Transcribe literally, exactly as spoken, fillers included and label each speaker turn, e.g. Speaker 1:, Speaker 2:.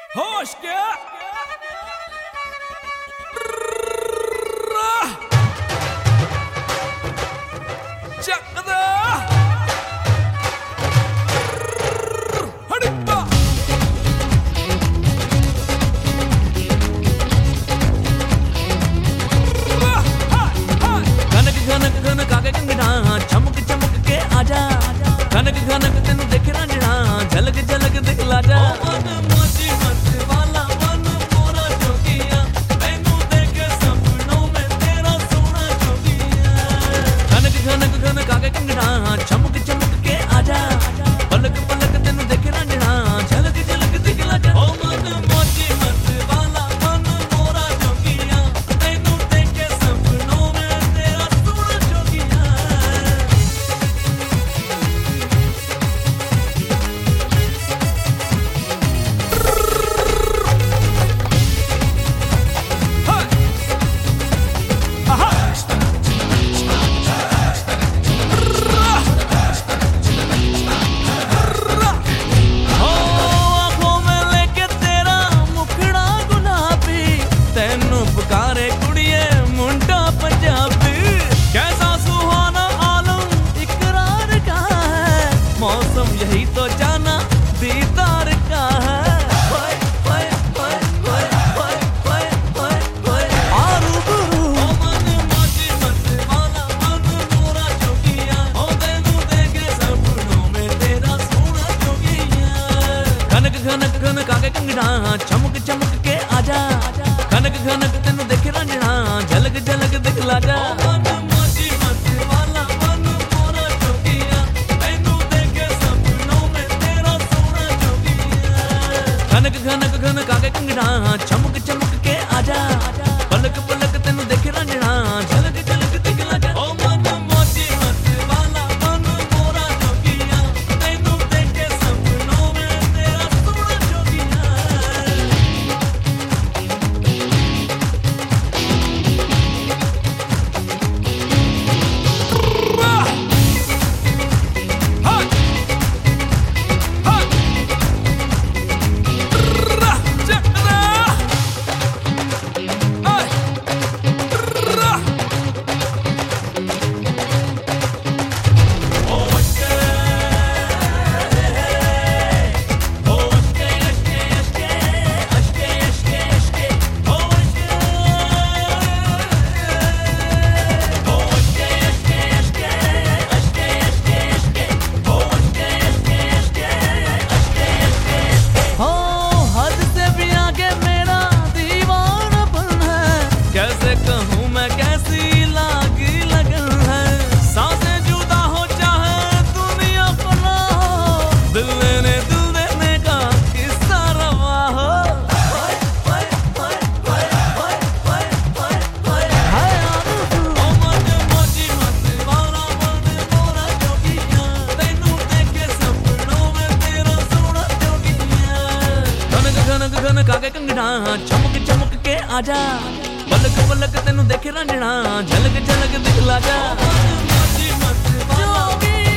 Speaker 1: होश के चकदा हड़प्पा घनक घनक घनक आगे कंगना चमक चमक के आजा घनक घनक तेनू देख रांझना झलक झलक दिखला जा चमक चमक के आजा पलक पलक तेनू देख रांझना झलक झलक दिखला जा ओ मन मोची मत वाला मन मोरा जोगिया तेनू देखे सपनों में तेरा सोना जोगिया यही तो जाना दीदार का है घनक घनक घनक आगे कंगना चमक चमक के आजा घनक घनक तेनू देख रांझना झलक झलक दिखला जा घनक घनक घनक आगे कंगना चमक चमक के आजा पलक पलक तेनू देख रांझना झलक झलक दिखला जा ओ मन मोची मत वाला मन मोरा जोगिया तेनू देखे सपनों में तेरा सोना जोगिया घनक आगे कंगना चमक चमक के आजा पलक पलक तेनू देख रांझना झलक झलक दिखला जा।